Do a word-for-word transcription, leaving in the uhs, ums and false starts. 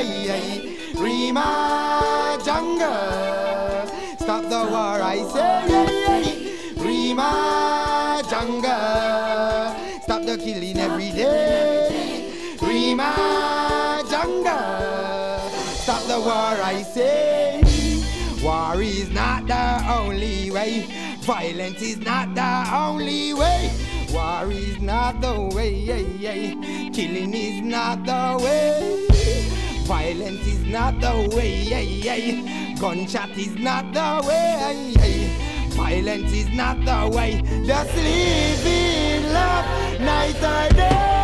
Rima jungle, stop the war, I say. Rima jungle, stop the killing every day. Rima jungle, stop the war, I say. War is not the only way. Violence is not the only way. War is not the way. Killing is not the way. Violence is not the way. Gunshot is not the way. Violence is not the way. Just live in love, night or day.